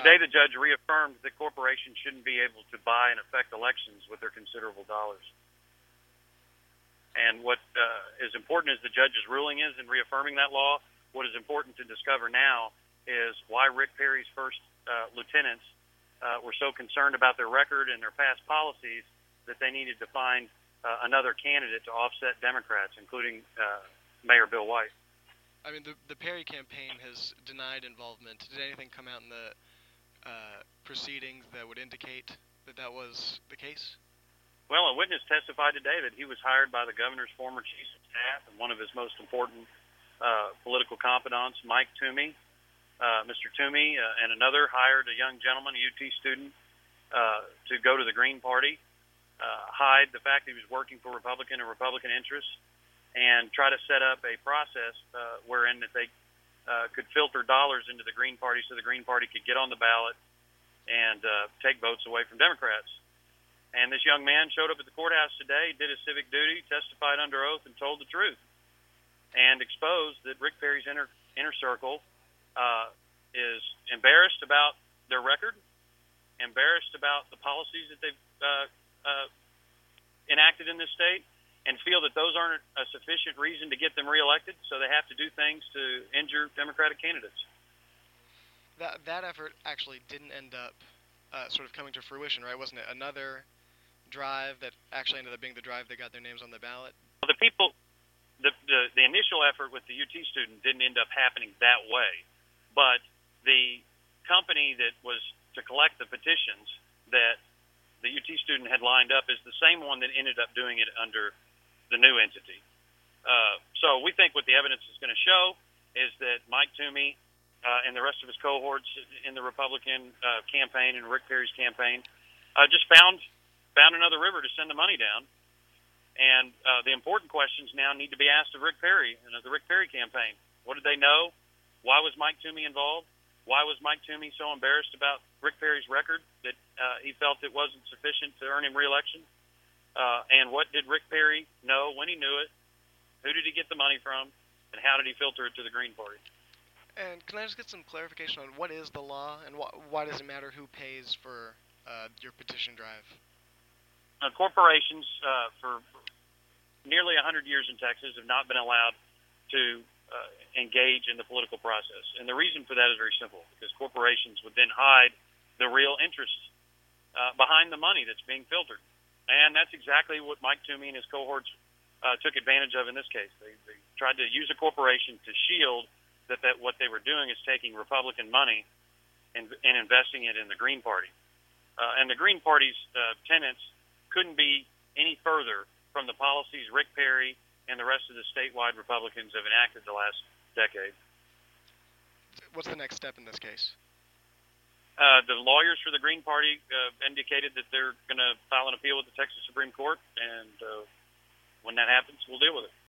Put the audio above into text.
Today, the judge reaffirmed that corporations shouldn't be able to buy and affect elections with their considerable dollars. And what is important as the judge's ruling is in reaffirming that law, what is important to discover now is why Rick Perry's first lieutenants were so concerned about their record and their past policies that they needed to find another candidate to offset Democrats, including Mayor Bill White. I mean, the Perry campaign has denied involvement. Did anything come out in the proceedings that would indicate that that was the case? Well, a witness testified today that he was hired by the governor's former chief of staff and one of his most important political confidants, Mike Toomey. Mr. Toomey and another hired a young gentleman, a UT student, to go to the Green Party, hide the fact that he was working for Republican and Republican interests, and try to set up a process wherein that they could filter dollars into the Green Party so the Green Party could get on the ballot and take votes away from Democrats. And this young man showed up at the courthouse today, did his civic duty, testified under oath, and told the truth, and exposed that Rick Perry's inner circle is embarrassed about their record, embarrassed about the policies that they've enacted in this state, and feel that those aren't a sufficient reason to get them reelected, so they have to do things to injure Democratic candidates. That effort actually didn't end up sort of coming to fruition, right? Wasn't it another drive that actually ended up being the drive that got their names on the ballot? Well, the initial effort with the UT student didn't end up happening that way, but the company that was to collect the petitions that the UT student had lined up is the same one that ended up doing it under the new entity. So we think what the evidence is going to show is that Mike Toomey and the rest of his cohorts in the Republican campaign and Rick Perry's campaign just found another river to send the money down. And the important questions now need to be asked of Rick Perry and of the Rick Perry campaign. What did they know? Why was Mike Toomey involved? Why was Mike Toomey so embarrassed about Rick Perry's record that he felt it wasn't sufficient to earn him re-election? And what did Rick Perry know when he knew it? Who did he get the money from? And how did he filter it to the Green Party? And can I just get some clarification on what is the law and why does it matter who pays for your petition drive? Corporations for nearly 100 years in Texas have not been allowed to engage in the political process. And the reason for that is very simple, because corporations would then hide the real interests behind the money that's being filtered. And that's exactly what Mike Toomey and his cohorts took advantage of in this case. They tried to use a corporation to shield that what they were doing is taking Republican money and investing it in the Green Party. And the Green Party's tenets couldn't be any further from the policies Rick Perry and the rest of the statewide Republicans have enacted the last decade. What's the next step in this case? The lawyers for the Green Party indicated that they're going to file an appeal with the Texas Supreme Court, and when that happens, we'll deal with it.